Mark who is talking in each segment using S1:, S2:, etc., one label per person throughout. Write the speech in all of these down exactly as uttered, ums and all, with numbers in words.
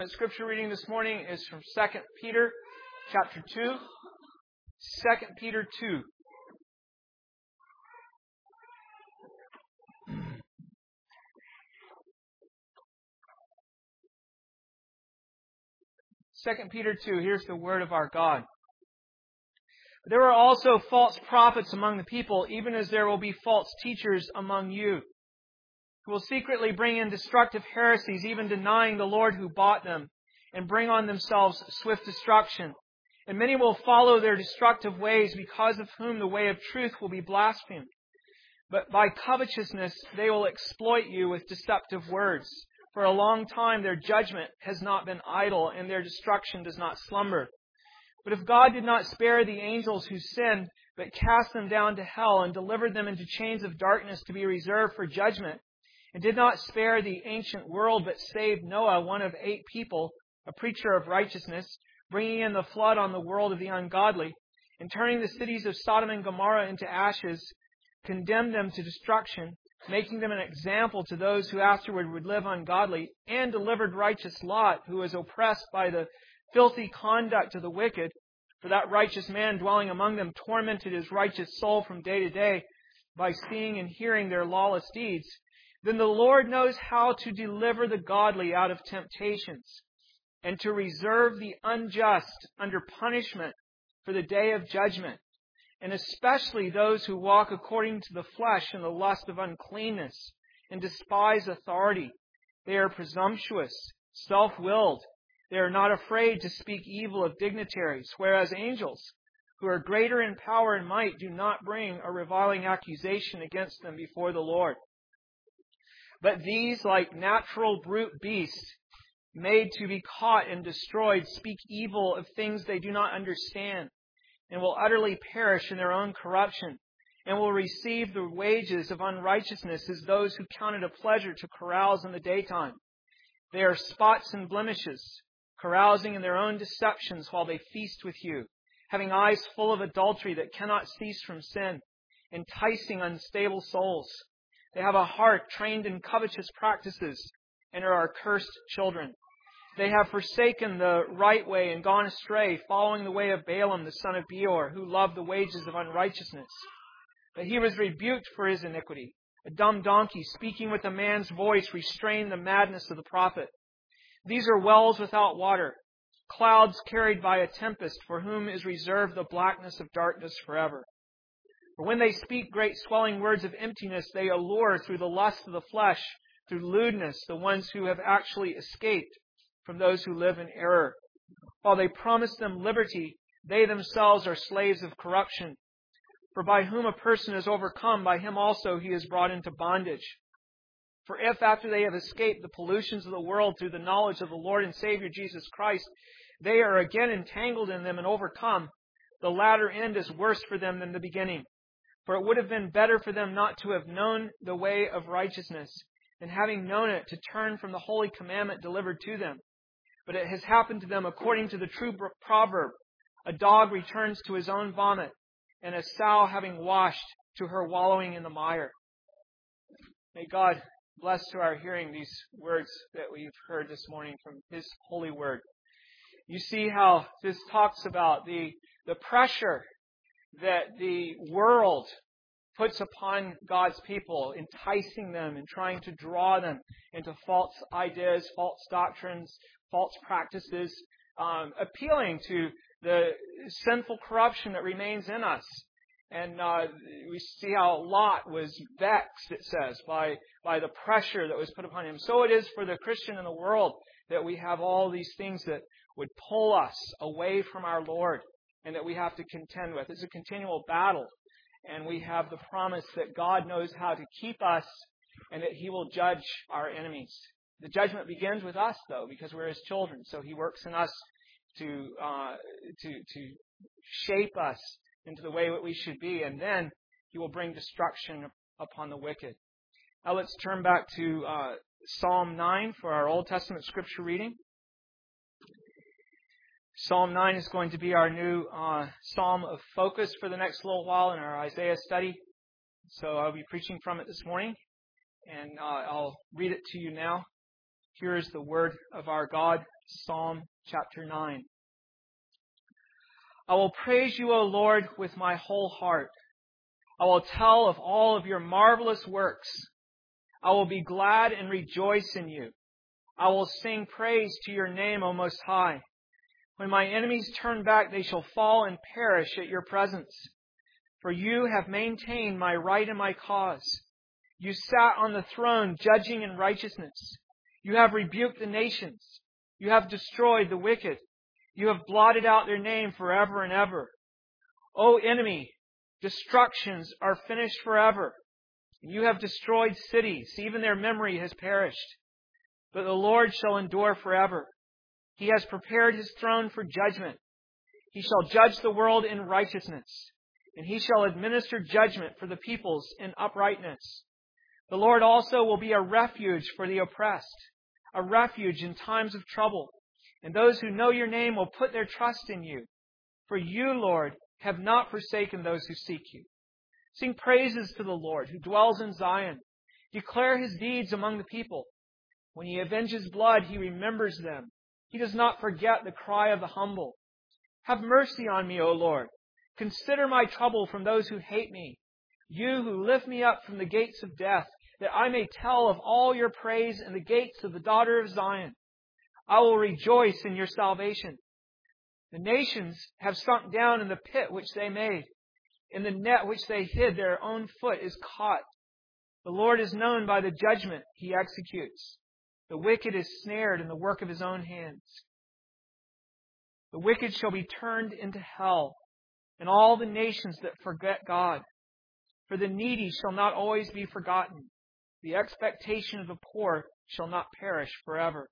S1: The scripture reading this morning is from Second Peter chapter two. Second Peter two. Second Peter two, here's the word of our God. There are also false prophets among the people, even as there will be false teachers among you, who will secretly bring in destructive heresies, even denying the Lord who bought them, and bring on themselves swift destruction. And many will follow their destructive ways, because of whom the way of truth will be blasphemed. But by covetousness they will exploit you with deceptive words. For a long time their judgment has not been idle, and their destruction does not slumber. But if God did not spare the angels who sinned, but cast them down to hell and delivered them into chains of darkness to be reserved for judgment, and did not spare the ancient world, but saved Noah, one of eight people, a preacher of righteousness, bringing in the flood on the world of the ungodly, and turning the cities of Sodom and Gomorrah into ashes, condemned them to destruction, making them an example to those who afterward would live ungodly, and delivered righteous Lot, who was oppressed by the filthy conduct of the wicked. For that righteous man dwelling among them tormented his righteous soul from day to day by seeing and hearing their lawless deeds. Then the Lord knows how to deliver the godly out of temptations, and to reserve the unjust under punishment for the day of judgment, and especially those who walk according to the flesh in the lust of uncleanness, and despise authority. They are presumptuous, self-willed. They are not afraid to speak evil of dignitaries, whereas angels, who are greater in power and might, do not bring a reviling accusation against them before the Lord. But these, like natural brute beasts, made to be caught and destroyed, speak evil of things they do not understand, and will utterly perish in their own corruption, and will receive the wages of unrighteousness as those who count it a pleasure to carouse in the daytime. They are spots and blemishes, carousing in their own deceptions while they feast with you, having eyes full of adultery that cannot cease from sin, enticing unstable souls. They have a heart trained in covetous practices, and are accursed children. They have forsaken the right way and gone astray, following the way of Balaam the son of Beor, who loved the wages of unrighteousness. But he was rebuked for his iniquity. A dumb donkey, speaking with a man's voice, restrained the madness of the prophet. These are wells without water, clouds carried by a tempest, for whom is reserved the blackness of darkness forever. For when they speak great swelling words of emptiness, they allure through the lust of the flesh, through lewdness, the ones who have actually escaped from those who live in error. While they promise them liberty, they themselves are slaves of corruption. For by whom a person is overcome, by him also he is brought into bondage. For if after they have escaped the pollutions of the world through the knowledge of the Lord and Savior Jesus Christ, they are again entangled in them and overcome, the latter end is worse for them than the beginning. For it would have been better for them not to have known the way of righteousness, and having known it, to turn from the holy commandment delivered to them. But it has happened to them according to the true proverb, a dog returns to his own vomit, and a sow having washed to her wallowing in the mire. May God bless to our hearing these words that we've heard this morning from His holy word. You see how this talks about the, the pressure that the world puts upon God's people, enticing them and trying to draw them into false ideas, false doctrines, false practices, um, appealing to the sinful corruption that remains in us. And uh, we see how Lot was vexed, it says, by, by the pressure that was put upon him. So it is for the Christian in the world that we have all these things that would pull us away from our Lord and that we have to contend with. It's a continual battle. And we have the promise that God knows how to keep us and that He will judge our enemies. The judgment begins with us, though, because we're His children. So He works in us to uh, to to shape us into the way that we should be, and then He will bring destruction upon the wicked. Now let's turn back to uh, Psalm nine for our Old Testament scripture reading. Psalm nine is going to be our new uh, psalm of focus for the next little while in our Isaiah study. So I'll be preaching from it this morning, and uh, I'll read it to you now. Here is the word of our God, Psalm chapter nine. I will praise you, O Lord, with my whole heart. I will tell of all of your marvelous works. I will be glad and rejoice in you. I will sing praise to your name, O Most High. When my enemies turn back, they shall fall and perish at your presence. For you have maintained my right and my cause. You sat on the throne, judging in righteousness. You have rebuked the nations. You have destroyed the wicked. You have blotted out their name forever and ever. O enemy, destructions are finished forever. You have destroyed cities. Even their memory has perished. But the Lord shall endure forever. He has prepared his throne for judgment. He shall judge the world in righteousness, and he shall administer judgment for the peoples in uprightness. The Lord also will be a refuge for the oppressed, a refuge in times of trouble. And those who know your name will put their trust in you. For you, Lord, have not forsaken those who seek you. Sing praises to the Lord, who dwells in Zion. Declare his deeds among the people. When he avenges blood, he remembers them. He does not forget the cry of the humble. Have mercy on me, O Lord. Consider my trouble from those who hate me. You who lift me up from the gates of death, that I may tell of all your praise in the gates of the daughter of Zion. I will rejoice in your salvation. The nations have sunk down in the pit which they made. In the net which they hid, their own foot is caught. The Lord is known by the judgment he executes. The wicked is snared in the work of his own hands. The wicked shall be turned into hell, and all the nations that forget God. For the needy shall not always be forgotten. The expectation of the poor shall not perish forever.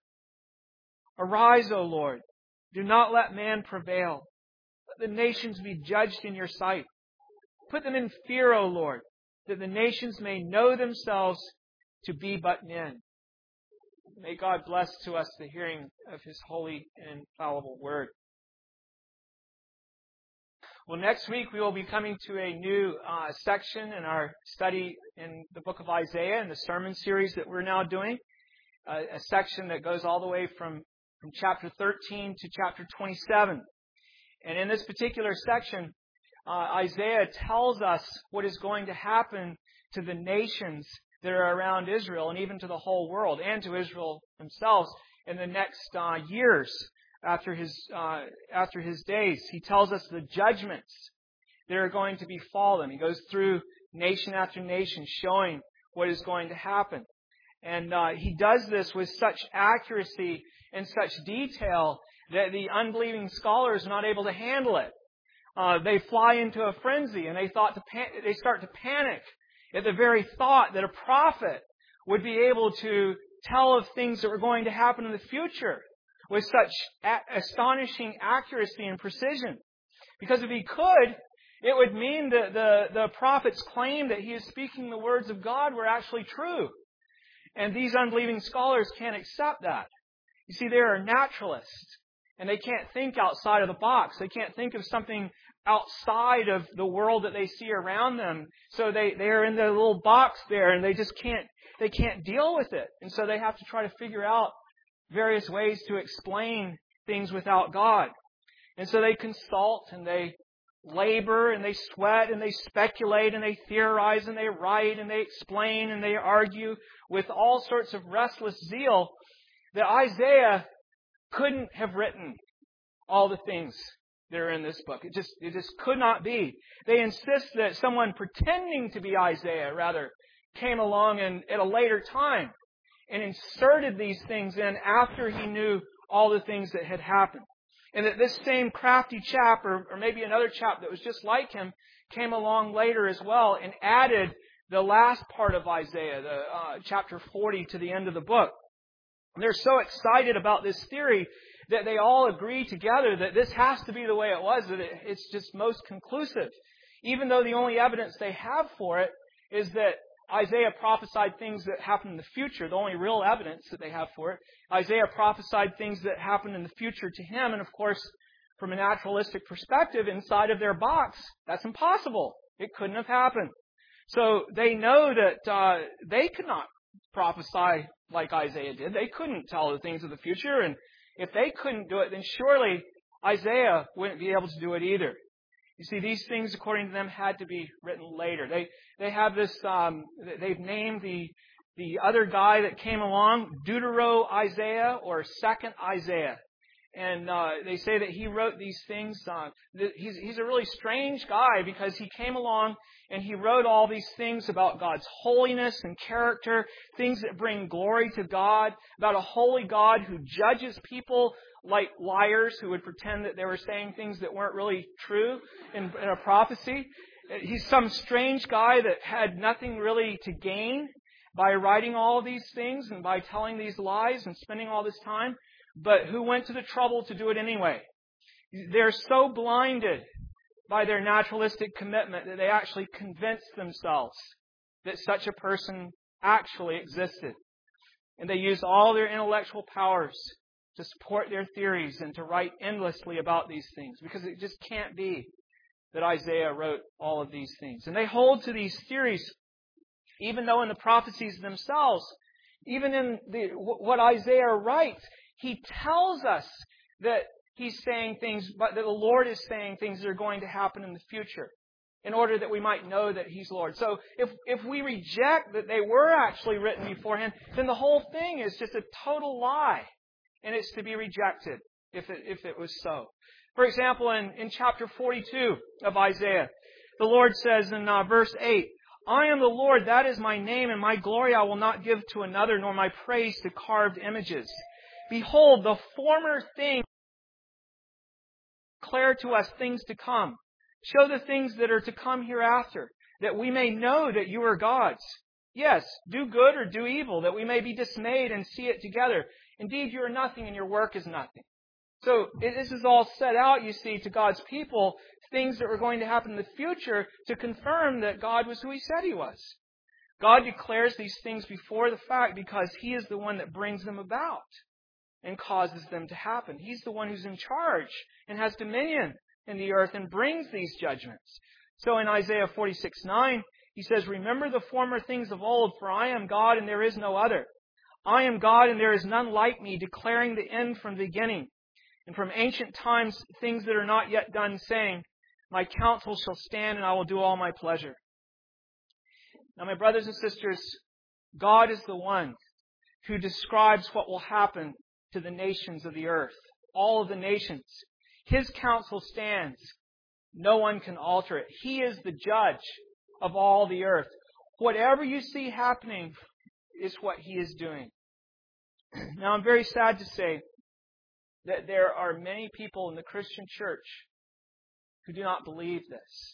S1: Arise, O Lord. Do not let man prevail. Let the nations be judged in your sight. Put them in fear, O Lord, that the nations may know themselves to be but men. May God bless to us the hearing of his holy and infallible word. Well, next week we will be coming to a new uh, section in our study in the book of Isaiah and the sermon series that we're now doing. Uh, a section that goes all the way from, from chapter thirteen to chapter twenty-seven. And in this particular section, uh, Isaiah tells us what is going to happen to the nations that are around Israel and even to the whole world and to Israel themselves in the next uh, years after his uh, after his days. He tells us the judgments that are going to be fallen. He goes through nation after nation showing what is going to happen. And uh, he does this with such accuracy and such detail that the unbelieving scholars are not able to handle it. Uh, they fly into a frenzy and they thought to pan- they start to panic at the very thought that a prophet would be able to tell of things that were going to happen in the future with such a- astonishing accuracy and precision. Because if he could, it would mean that the, the prophet's claim that he is speaking the words of God were actually true. And these unbelieving scholars can't accept that. You see, they are naturalists, and they can't think outside of the box. They can't think of something outside of the world that they see around them. So they, they're in their little box there, and they just can't, they can't deal with it. And so they have to try to figure out various ways to explain things without God. And so they consult, and they labor, and they sweat, and they speculate, and they theorize, and they write, and they explain, and they argue with all sorts of restless zeal that Isaiah couldn't have written all the things that are in this book. It just, it just could not be. They insist that someone pretending to be Isaiah, rather, came along and at a later time and inserted these things in after he knew all the things that had happened. And that this same crafty chap, or, or maybe another chap that was just like him, came along later as well and added the last part of Isaiah, the uh, chapter forty, to the end of the book. And they're so excited about this theory that they all agree together that this has to be the way it was, that it, it's just most conclusive. Even though the only evidence they have for it is that Isaiah prophesied things that happened in the future. The only real evidence that they have for it. Isaiah prophesied things that happened in the future to him. And of course, from a naturalistic perspective, inside of their box, that's impossible. It couldn't have happened. So they know that uh, they could not prophesy like Isaiah did. They couldn't tell the things of the future, and if they couldn't do it, then surely Isaiah wouldn't be able to do it either. You see, these things, according to them, had to be written later. They they have this. Um, they've named the the other guy that came along Deutero Isaiah or Second Isaiah, and uh, they say that he wrote these things. Uh, he's he's a really strange guy because he came along and he wrote all these things about God's holiness and character, things that bring glory to God, about a holy God who judges people like liars who would pretend that they were saying things that weren't really true in, in a prophecy. He's some strange guy that had nothing really to gain by writing all of these things and by telling these lies and spending all this time, but who went to the trouble to do it anyway. They're so blinded by their naturalistic commitment that they actually convinced themselves that such a person actually existed. And they used all their intellectual powers to support their theories and to write endlessly about these things, because it just can't be that Isaiah wrote all of these things. And they hold to these theories, even though in the prophecies themselves, even in the, what Isaiah writes, he tells us that he's saying things, but that the Lord is saying things that are going to happen in the future, in order that we might know that He's Lord. So if if we reject that they were actually written beforehand, then the whole thing is just a total lie. And it's to be rejected if it, if it was so. For example, in, in chapter forty-two of Isaiah, the Lord says in uh, verse eight, I am the Lord, that is my name, and my glory I will not give to another, nor my praise to carved images. Behold, the former things declare to us things to come. Show the things that are to come hereafter, that we may know that you are gods. Yes, do good or do evil, that we may be dismayed and see it together. Indeed, you are nothing and your work is nothing. So this is all set out, you see, to God's people, things that were going to happen in the future to confirm that God was who He said He was. God declares these things before the fact because He is the one that brings them about and causes them to happen. He's the one who's in charge and has dominion in the earth and brings these judgments. So in Isaiah forty-six nine, He says, Remember the former things of old, for I am God and there is no other. I am God and there is none like me, declaring the end from the beginning, and from ancient times things that are not yet done, saying, My counsel shall stand and I will do all my pleasure. Now, my brothers and sisters, God is the one who describes what will happen to the nations of the earth, all of the nations. His counsel stands. No one can alter it. He is the judge of all the earth. Whatever you see happening is what He is doing. Now, I'm very sad to say that there are many people in the Christian church who do not believe this.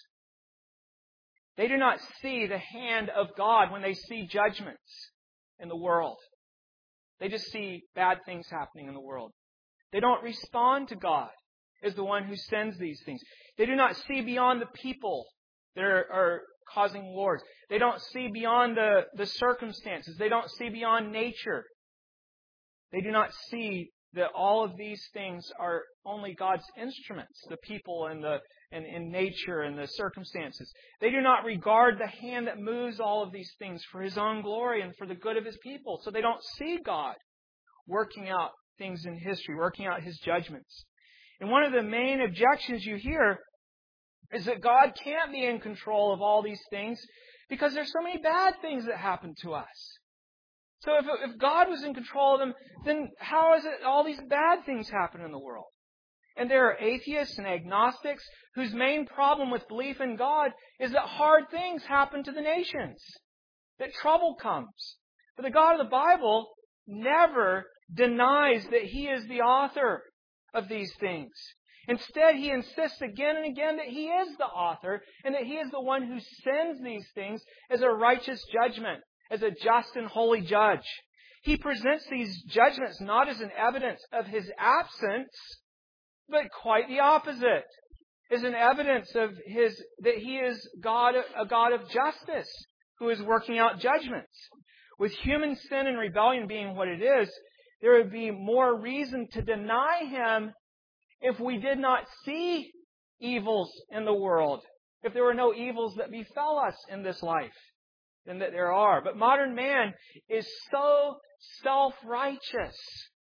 S1: They do not see the hand of God when they see judgments in the world. They just see bad things happening in the world. They don't respond to God as the one who sends these things. They do not see beyond the people that are, are causing wars. They don't see beyond the, the circumstances. They don't see beyond nature. They do not see that all of these things are only God's instruments, the people and the and, and nature and the circumstances. They do not regard the hand that moves all of these things for His own glory and for the good of His people. So they don't see God working out things in history, working out His judgments. And one of the main objections you hear is that God can't be in control of all these things because there's so many bad things that happen to us. So if, if God was in control of them, then how is it all these bad things happen in the world? And there are atheists and agnostics whose main problem with belief in God is that hard things happen to the nations, that trouble comes. But the God of the Bible never denies that He is the author of these things. Instead, He insists again and again that He is the author and that He is the one who sends these things as a righteous judgment, as a just and holy judge. He presents these judgments not as an evidence of His absence, but quite the opposite, as an evidence of His that He is God, a God of justice who is working out judgments. With human sin and rebellion being what it is, there would be more reason to deny Him if we did not see evils in the world, if there were no evils that befell us in this life. than that there are. But modern man is so self-righteous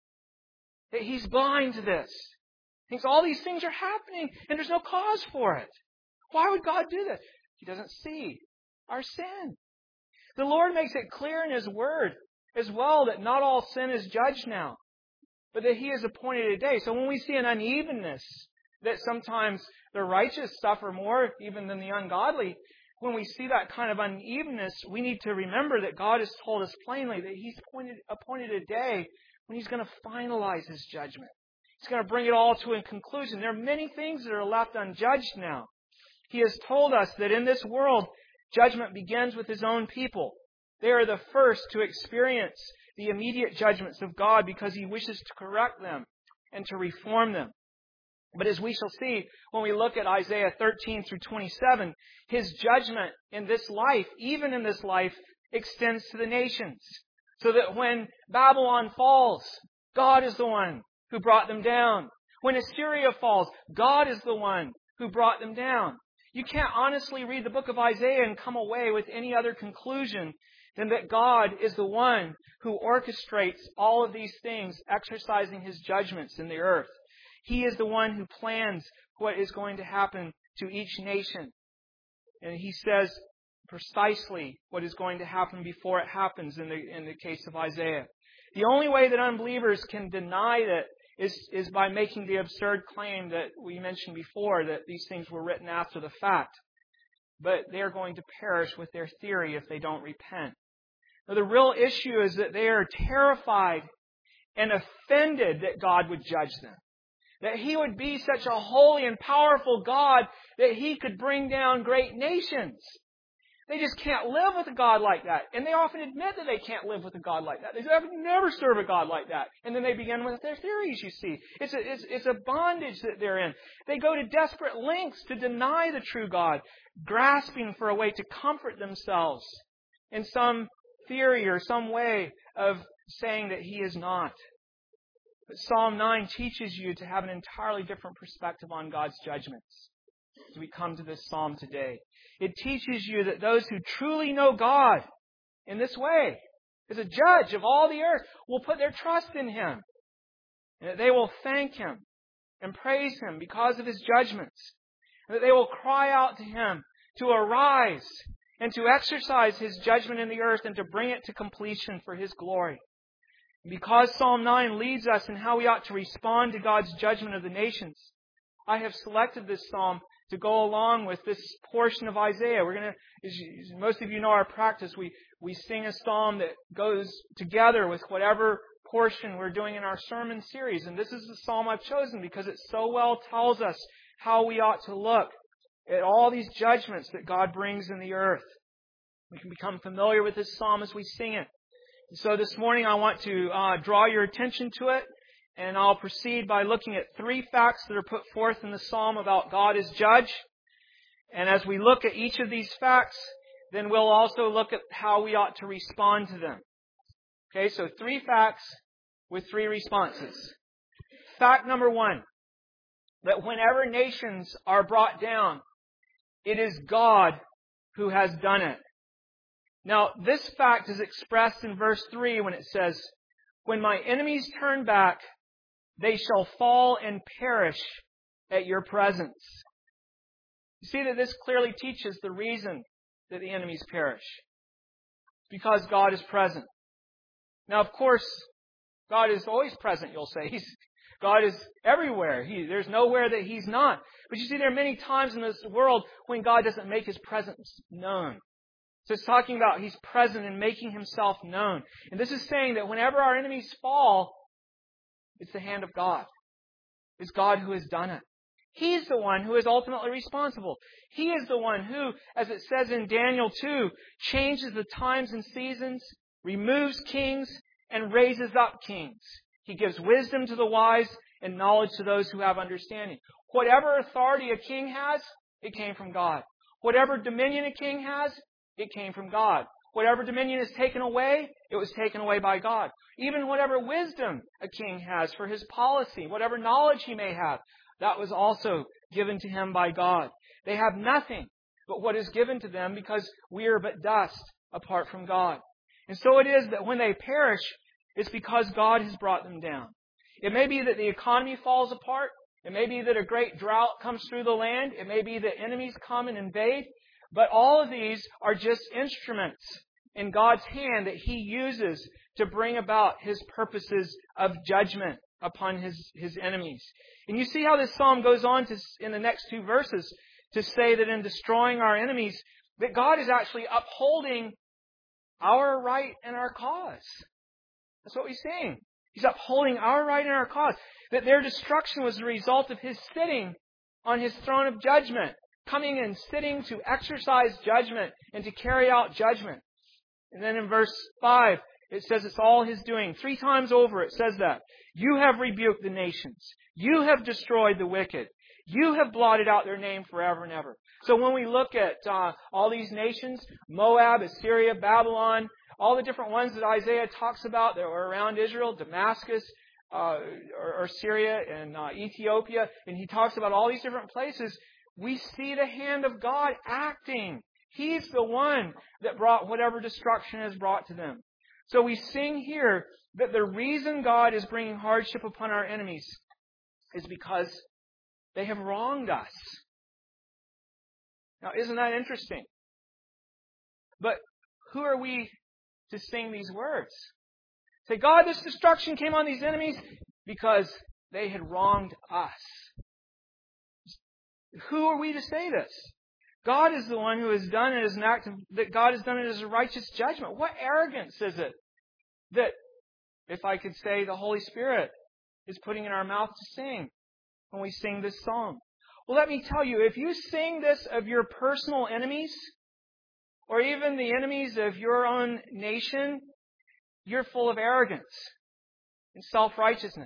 S1: that he's blind to this. He thinks all these things are happening and there's no cause for it. Why would God do this? He doesn't see our sin. The Lord makes it clear in His Word as well that not all sin is judged now, but that He has appointed a day. So when we see an unevenness, that sometimes the righteous suffer more even than the ungodly, when we see that kind of unevenness, we need to remember that God has told us plainly that He's appointed, appointed a day when He's going to finalize His judgment. He's going to bring it all to a conclusion. There are many things that are left unjudged now. He has told us that in this world, judgment begins with His own people. They are the first to experience the immediate judgments of God because He wishes to correct them and to reform them. But as we shall see when we look at Isaiah thirteen through twenty-seven, His judgment in this life, even in this life, extends to the nations. So that when Babylon falls, God is the one who brought them down. When Assyria falls, God is the one who brought them down. You can't honestly read the book of Isaiah and come away with any other conclusion than that God is the one who orchestrates all of these things, exercising His judgments in the earth. He is the one who plans what is going to happen to each nation. And He says precisely what is going to happen before it happens in the, in the case of Isaiah. The only way that unbelievers can deny that is, is by making the absurd claim that we mentioned before, that these things were written after the fact. But they are going to perish with their theory if they don't repent. Now, the real issue is that they are terrified and offended that God would judge them. That He would be such a holy and powerful God that He could bring down great nations. They just can't live with a God like that. And they often admit that they can't live with a God like that. They say, I would never serve a God like that. And then they begin with their theories, you see. It's a, it's, it's a bondage that they're in. They go to desperate lengths to deny the true God, grasping for a way to comfort themselves in some theory or some way of saying that He is not. But Psalm nine teaches you to have an entirely different perspective on God's judgments as we come to this psalm today. It teaches you that those who truly know God in this way, as a judge of all the earth, will put their trust in Him. And that they will thank Him and praise Him because of His judgments. And that they will cry out to Him to arise and to exercise His judgment in the earth and to bring it to completion for His glory. Because Psalm nine leads us in how we ought to respond to God's judgment of the nations, I have selected this psalm to go along with this portion of Isaiah. We're going to, as, you, as most of you know our practice, we, we sing a psalm that goes together with whatever portion we're doing in our sermon series. And this is the psalm I've chosen because it so well tells us how we ought to look at all these judgments that God brings in the earth. We can become familiar with this psalm as we sing it. So this morning I want to uh, draw your attention to it, and I'll proceed by looking at three facts that are put forth in the psalm about God as judge. And as we look at each of these facts, then we'll also look at how we ought to respond to them. Okay, so three facts with three responses. Fact number one, that whenever nations are brought down, it is God who has done it. Now, this fact is expressed in verse three when it says, when my enemies turn back, they shall fall and perish at your presence. You see that this clearly teaches the reason that the enemies perish. Because God is present. Now, of course, God is always present, you'll say. He's, God is everywhere. He, there's nowhere that He's not. But you see, there are many times in this world when God doesn't make His presence known. So it's talking about He's present and making Himself known. And this is saying that whenever our enemies fall, it's the hand of God. It's God who has done it. He's the one who is ultimately responsible. He is the one who, as it says in Daniel two, changes the times and seasons, removes kings, and raises up kings. He gives wisdom to the wise and knowledge to those who have understanding. Whatever authority a king has, it came from God. Whatever dominion a king has, it came from God. Whatever dominion is taken away, it was taken away by God. Even whatever wisdom a king has for his policy, whatever knowledge he may have, that was also given to him by God. They have nothing but what is given to them because we are but dust, apart from God. And so it is that when they perish, it's because God has brought them down. It may be that the economy falls apart. It may be that a great drought comes through the land. It may be that enemies come and invade. But all of these are just instruments in God's hand that He uses to bring about His purposes of judgment upon His, His enemies. And you see how this psalm goes on to, in the next two verses, to say that in destroying our enemies, that God is actually upholding our right and our cause. That's what we're seeing. He's upholding our right and our cause. That their destruction was the result of His sitting on His throne of judgment. Coming and sitting to exercise judgment and to carry out judgment. And then in verse five, it says it's all His doing. Three times over it says that. You have rebuked the nations. You have destroyed the wicked. You have blotted out their name forever and ever. So when we look at uh, all these nations, Moab, Assyria, Babylon, all the different ones that Isaiah talks about that were around Israel, Damascus, uh, or, or Syria and uh, Ethiopia, and he talks about all these different places, we see the hand of God acting. He's the one that brought whatever destruction has brought to them. So we sing here that the reason God is bringing hardship upon our enemies is because they have wronged us. Now, isn't that interesting? But who are we to sing these words? Say, God, this destruction came on these enemies because they had wronged us. Who are we to say this? God is the one who has done it as an act of, that God has done it as a righteous judgment. What arrogance is it that, if I could say, the Holy Spirit is putting in our mouth to sing when we sing this song? Well, let me tell you, if you sing this of your personal enemies, or even the enemies of your own nation, you're full of arrogance and self-righteousness.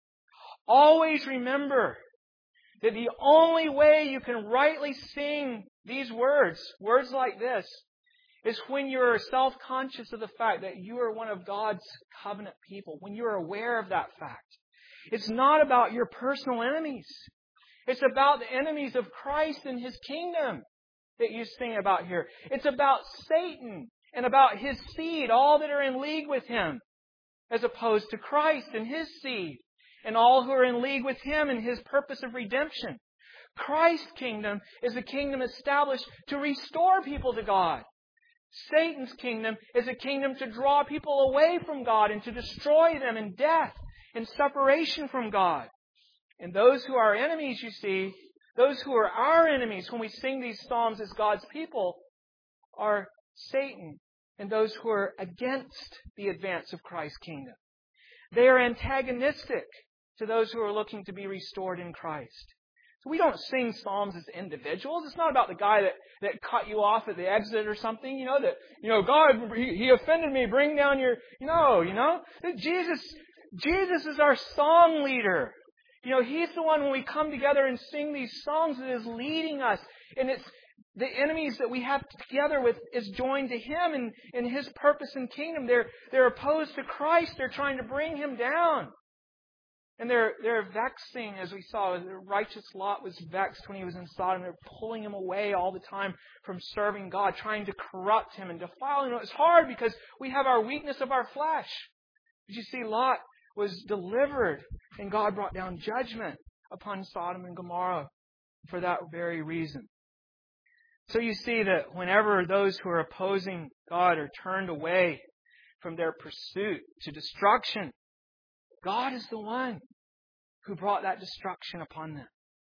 S1: Always remember that the only way you can rightly sing these words, words like this, is when you're self-conscious of the fact that you are one of God's covenant people, when you're aware of that fact. It's not about your personal enemies. It's about the enemies of Christ and His kingdom that you sing about here. It's about Satan and about his seed, all that are in league with him, as opposed to Christ and His seed, and all who are in league with Him and His purpose of redemption. Christ's kingdom is a kingdom established to restore people to God. Satan's kingdom is a kingdom to draw people away from God and to destroy them in death and separation from God. And those who are enemies, you see, those who are our enemies when we sing these psalms as God's people, are Satan and those who are against the advance of Christ's kingdom. They are antagonistic to those who are looking to be restored in Christ. So we don't sing psalms as individuals. It's not about the guy that, that cut you off at the exit or something, you know, that, you know, God, he, he offended me, bring down your, no, you know. Jesus, Jesus is our song leader. You know, He's the one when we come together and sing these songs that is leading us. And it's the enemies that we have together with is joined to Him in, in His purpose and kingdom. They're, they're opposed to Christ. They're trying to bring Him down. And they're, they're vexing, as we saw. The righteous Lot was vexed when he was in Sodom. They're pulling him away all the time from serving God, trying to corrupt him and defile him. It's hard because we have our weakness of our flesh. But you see, Lot was delivered, and God brought down judgment upon Sodom and Gomorrah for that very reason. So you see that whenever those who are opposing God are turned away from their pursuit to destruction, God is the one who brought that destruction upon them.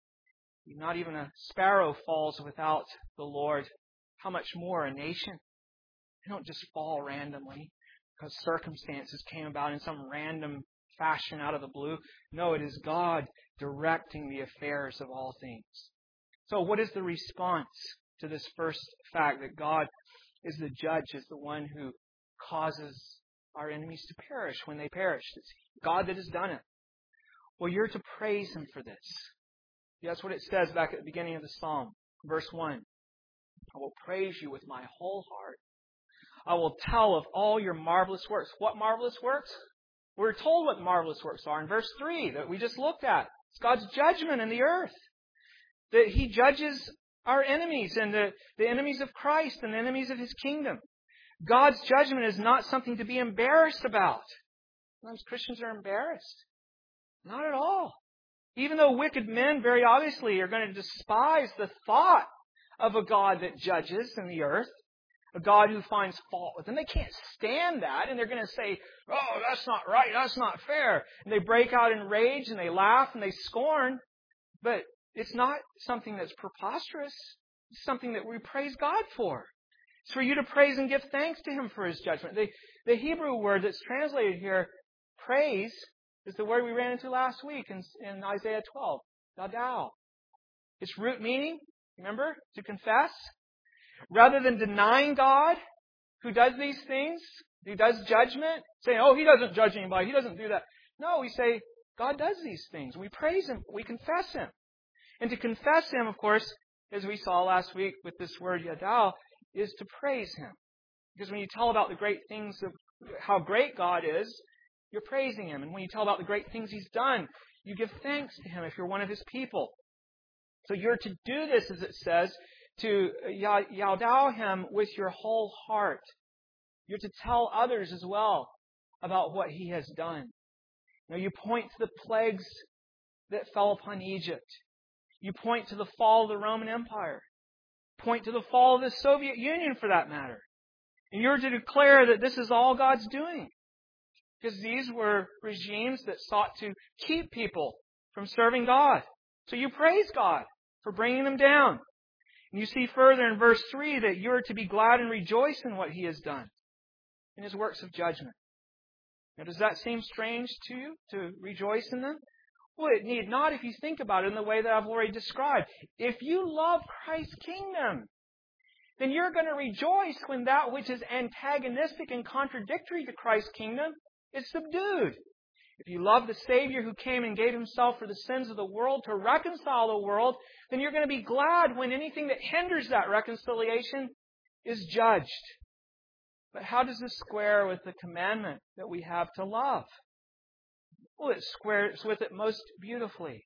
S1: Not even a sparrow falls without the Lord. How much more a nation? They don't just fall randomly because circumstances came about in some random fashion out of the blue. No, it is God directing the affairs of all things. So what is the response to this first fact that God is the judge, is the one who causes our enemies to perish when they perish? It's God that has done it. Well, you're to praise Him for this. That's what it says back at the beginning of the psalm, verse one. I will praise You with my whole heart. I will tell of all Your marvelous works. What marvelous works? We're told what marvelous works are in verse three that we just looked at. It's God's judgment in the earth. That He judges our enemies and the, the enemies of Christ and the enemies of His kingdom. God's judgment is not something to be embarrassed about. Sometimes Christians are embarrassed. Not at all. Even though wicked men very obviously are going to despise the thought of a God that judges in the earth, a God who finds fault with them. They can't stand that, and they're going to say, oh, that's not right, that's not fair. And they break out in rage, and they laugh, and they scorn. But it's not something that's preposterous. It's something that we praise God for. It's for you to praise and give thanks to Him for His judgment. The, the Hebrew word that's translated here, praise, is the word we ran into last week in, in Isaiah twelve, yadao. Its root meaning, remember, to confess. Rather than denying God who does these things, who does judgment, saying, oh, He doesn't judge anybody, He doesn't do that. No, we say, God does these things. We praise Him. We confess Him. And to confess Him, of course, as we saw last week with this word yadao, is to praise Him. Because when you tell about the great things of how great God is, you're praising Him. And when you tell about the great things He's done, you give thanks to Him if you're one of His people. So you're to do this, as it says, to yadao Him with your whole heart. You're to tell others as well about what He has done. Now you point to the plagues that fell upon Egypt. You point to the fall of the Roman Empire. Point to the fall of the Soviet Union, for that matter. And you're to declare that this is all God's doing. Because these were regimes that sought to keep people from serving God. So you praise God for bringing them down. And you see further in verse three that you're to be glad and rejoice in what He has done, in His works of judgment. Now, does that seem strange to you, to rejoice in them? Well, it need not if you think about it in the way that I've already described. If you love Christ's kingdom, then you're going to rejoice when that which is antagonistic and contradictory to Christ's kingdom is subdued. If you love the Savior who came and gave Himself for the sins of the world to reconcile the world, then you're going to be glad when anything that hinders that reconciliation is judged. But how does this square with the commandment that we have to love? Well, it squares with it most beautifully.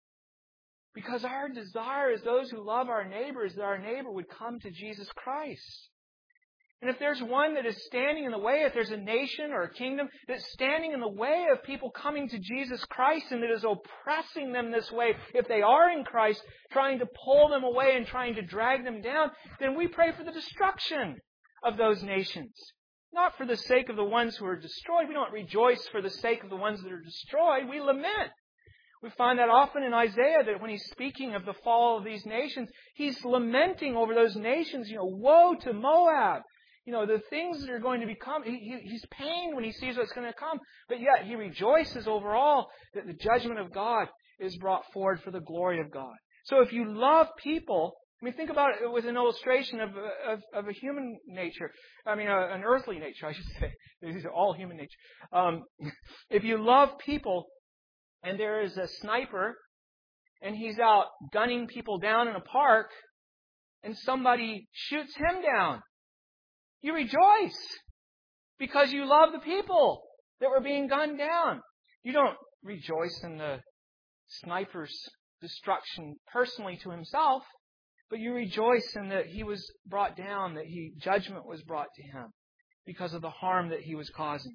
S1: Because our desire as those who love our neighbor is that our neighbor would come to Jesus Christ. And if there's one that is standing in the way, if there's a nation or a kingdom that's standing in the way of people coming to Jesus Christ and that is oppressing them this way, if they are in Christ, trying to pull them away and trying to drag them down, then we pray for the destruction of those nations. Not for the sake of the ones who are destroyed. We don't rejoice for the sake of the ones that are destroyed. We lament. We find that often in Isaiah that when he's speaking of the fall of these nations, he's lamenting over those nations. You know, woe to Moab. You know, the things that are going to become, he, he, he's pained when he sees what's going to come. But yet he rejoices overall that the judgment of God is brought forward for the glory of God. So if you love people, I mean, think about it with an illustration of, of, of a human nature. I mean, a, an earthly nature, I should say. These are all human nature. Um, if you love people and there is a sniper and he's out gunning people down in a park and somebody shoots him down, you rejoice because you love the people that were being gunned down. You don't rejoice in the sniper's destruction personally to himself, but you rejoice in that he was brought down, that he judgment was brought to him because of the harm that he was causing.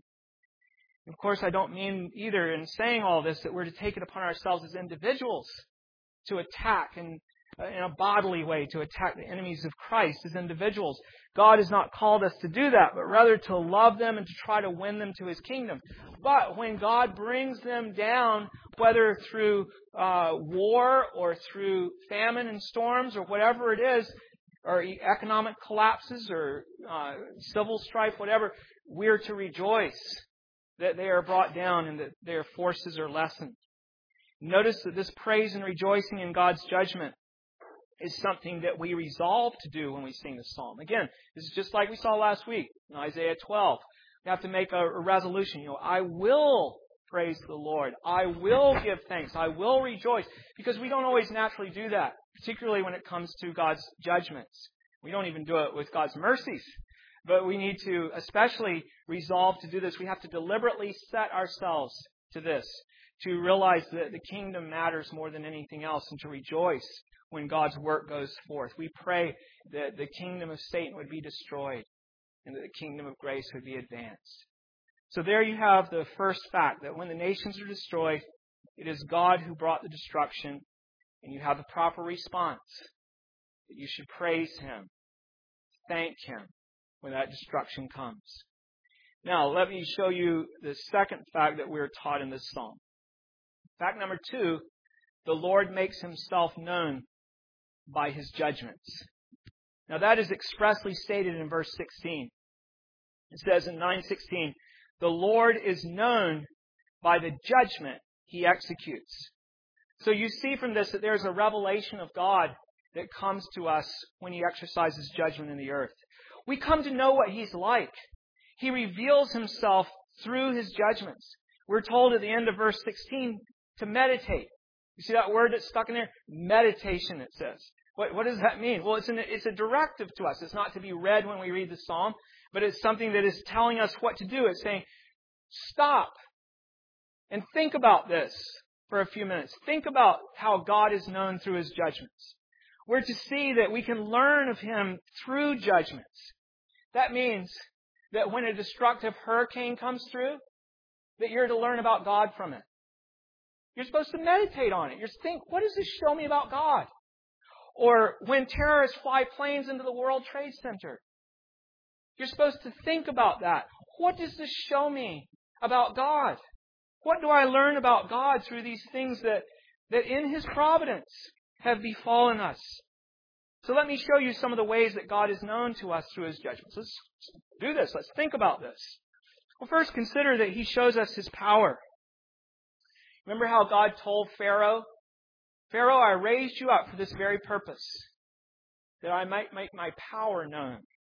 S1: Of course, I don't mean either in saying all this that we're to take it upon ourselves as individuals to attack and in a bodily way to attack the enemies of Christ as individuals. God has not called us to do that, but rather to love them and to try to win them to His kingdom. But when God brings them down, whether through uh, war or through famine and storms or whatever it is, or economic collapses or uh, civil strife, whatever, we're to rejoice that they are brought down and that their forces are lessened. Notice that this praise and rejoicing in God's judgment is something that we resolve to do when we sing this psalm. Again, this is just like we saw last week in Isaiah twelve. We have to make a, a resolution. You know, I will praise the Lord. I will give thanks. I will rejoice. Because we don't always naturally do that, particularly when it comes to God's judgments. We don't even do it with God's mercies. But we need to especially resolve to do this. We have to deliberately set ourselves to this, to realize that the kingdom matters more than anything else, and to rejoice when God's work goes forth. We pray that the kingdom of Satan would be destroyed and that the kingdom of grace would be advanced. So there you have the first fact, that when the nations are destroyed, it is God who brought the destruction, and you have the proper response, that you should praise Him, thank Him when that destruction comes. Now, let me show you the second fact that we're taught in this psalm. Fact number two, the Lord makes Himself known by His judgments. Now, that is expressly stated in verse sixteen. It says in nine sixteen, the Lord is known by the judgment He executes. So you see from this that there's a revelation of God that comes to us when He exercises judgment in the earth. We come to know what He's like. He reveals Himself through His judgments. We're told at the end of verse sixteen to meditate. You see that word that's stuck in there? Meditation, it says. What, what does that mean? Well, it's, an, it's a directive to us. It's not to be read when we read the psalm, but it's something that is telling us what to do. It's saying, stop and think about this for a few minutes. Think about how God is known through His judgments. We're to see that we can learn of Him through judgments. That means that when a destructive hurricane comes through, that you're to learn about God from it. You're supposed to meditate on it. You're to think, what does this show me about God? Or when terrorists fly planes into the World Trade Center, you're supposed to think about that. What does this show me about God? What do I learn about God through these things that, that in His providence have befallen us? So let me show you some of the ways that God is known to us through His judgments. Let's do this. Let's think about this. Well, first consider that He shows us His power. Remember how God told Pharaoh, Pharaoh, I raised you up for this very purpose, that I might make my power known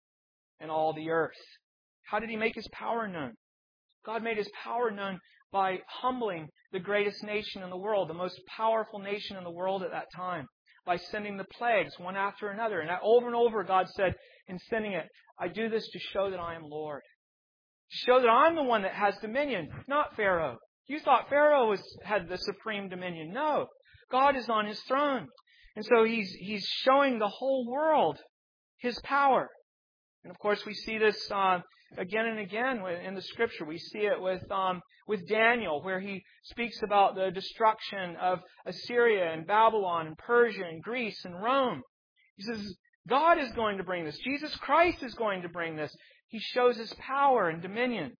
S1: in all the earth. How did He make His power known? God made His power known by humbling the greatest nation in the world, the most powerful nation in the world at that time, by sending the plagues one after another. And over and over God said in sending it, I do this to show that I am Lord. To show that I'm the one that has dominion, not Pharaoh. You thought Pharaoh was, had the supreme dominion. No, God is on His throne. And so He's, he's showing the whole world His power. And of course we see this uh, again and again in the Scripture. We see it with um, with Daniel, where he speaks about the destruction of Assyria and Babylon and Persia and Greece and Rome. He says, God is going to bring this. Jesus Christ is going to bring this. He shows His power and dominion.